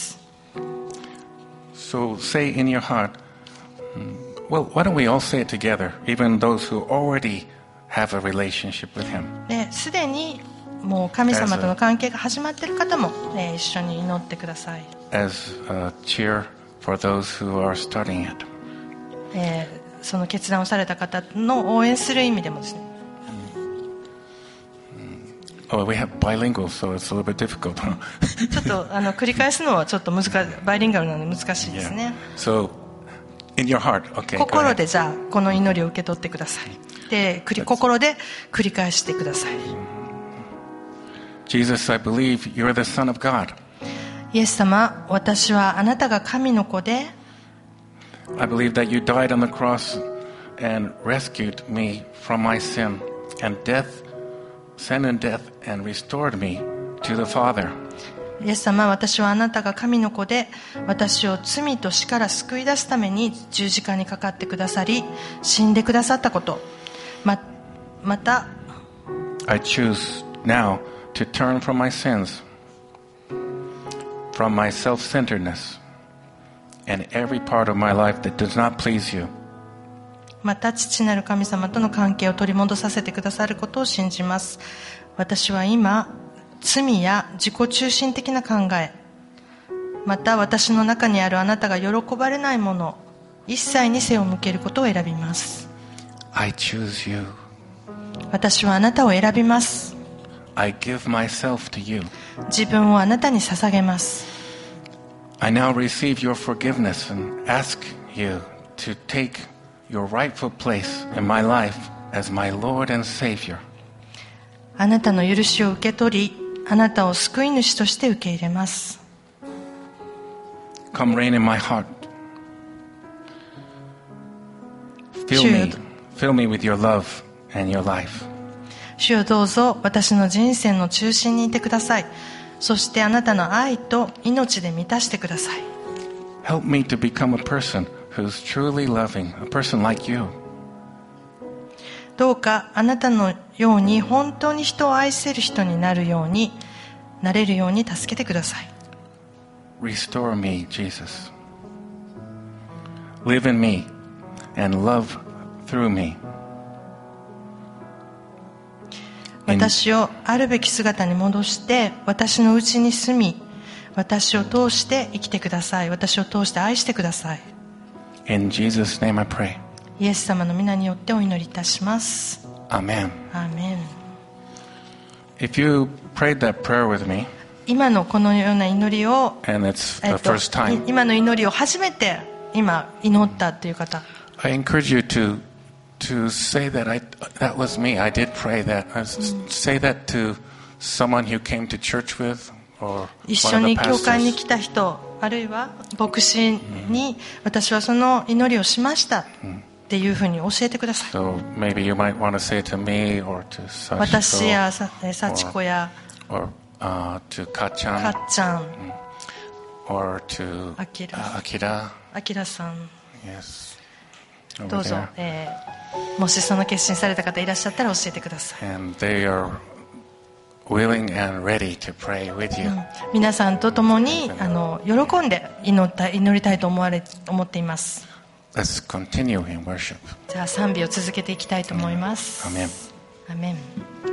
[SPEAKER 1] So say in your heart, well, why don't we all say it together, even those who already have a relationship with Him?
[SPEAKER 2] すでにもう神様との関係が始まっている方も、一緒に祈ってください。
[SPEAKER 1] As a cheer for those who are starting it.
[SPEAKER 2] その決断をされた方の応援する意味でもですね。
[SPEAKER 1] Oh, we have bilingual, so it's a little bit difficult.
[SPEAKER 2] ちょっと繰り返すのはちょっとバイリンガルなので難しいですね。
[SPEAKER 1] So, in your heart, okay.
[SPEAKER 2] 心でじゃあこの祈りを受け取ってください。で、心で繰り返してください。
[SPEAKER 1] Jesus, I believe you're the Son of God.
[SPEAKER 2] イエス様、私はあなたが神の子で、
[SPEAKER 1] I believe that you died on the cross and rescued me from my sin and sin and death, and restored me to the Father.
[SPEAKER 2] イエス様、私はあなたが神の子で、私を罪と死から救い出すために十字架にかかってくださり、死んでくださったこと、また
[SPEAKER 1] I choose now to turn from my sins, from my self-centeredness, and every part of my life that does not please you.
[SPEAKER 2] また父なる神様との関係を取り戻させてくださることを信じます。私は今、罪や自己中心的な考え、また私の中にあるあなたが喜ばれないもの、一切に背を向けることを選びます。
[SPEAKER 1] I choose you.
[SPEAKER 2] 私はあなたを選びます。
[SPEAKER 1] I give myself to you.
[SPEAKER 2] 自分をあなたに捧げます。
[SPEAKER 1] I now receive your forgiveness and ask you to take your rightful place in my life as my Lord and Savior.
[SPEAKER 2] あなたの許しを受け取り、あなたを救い主として受け入れます。
[SPEAKER 1] Come reign in my heart. Fill me with your love and your life.
[SPEAKER 2] 主よ、どうぞ私の人生の中心にいてください。そしてあなたの愛と命で満たしてください。
[SPEAKER 1] Help me to become a person who's truly loving, a person like you.
[SPEAKER 2] どうかあなたのように本当に人を愛せる人になれるように助けてください。
[SPEAKER 1] Restore me, Jesus. Live in me and love through me.
[SPEAKER 2] 私をあるべき姿に戻して、私のうちに住み、私を通して生きてください。私を通して愛してください。
[SPEAKER 1] In Jesus' name I pray.
[SPEAKER 2] イエス様の皆によってお祈りいたします。
[SPEAKER 1] Amen.
[SPEAKER 2] アーメン。
[SPEAKER 1] If you prayed that prayer with me,
[SPEAKER 2] 今のこのような祈りを、
[SPEAKER 1] and it's the first time,
[SPEAKER 2] 今の祈りを初めて今祈ったという方、
[SPEAKER 1] I encourage you to say that that was me. I did pray that. Say that to someone you came to church with, or
[SPEAKER 2] 一緒
[SPEAKER 1] one of
[SPEAKER 2] に
[SPEAKER 1] the
[SPEAKER 2] 教会に
[SPEAKER 1] pastors.
[SPEAKER 2] 来た人、あるいは牧師に私はその祈りをしましたっていうふうに教えてください。
[SPEAKER 1] So maybe you might want to say it to me or to
[SPEAKER 2] 私
[SPEAKER 1] Sachiko
[SPEAKER 2] や幸子や
[SPEAKER 1] or to
[SPEAKER 2] か
[SPEAKER 1] Ka-chan
[SPEAKER 2] っちゃん、
[SPEAKER 1] or to Akira.
[SPEAKER 2] あきらさん、
[SPEAKER 1] Yes.
[SPEAKER 2] ど
[SPEAKER 1] Over
[SPEAKER 2] うぞ、
[SPEAKER 1] there.
[SPEAKER 2] もしその決心された方いらっしゃったら教えてください。
[SPEAKER 1] And they are willing and ready to pray with you.
[SPEAKER 2] 皆さんと共に喜んで祈りたいと思っています。
[SPEAKER 1] Let's continue in worship.
[SPEAKER 2] じゃあ賛美を続けていきたいと思います。
[SPEAKER 1] Amen.
[SPEAKER 2] アメン。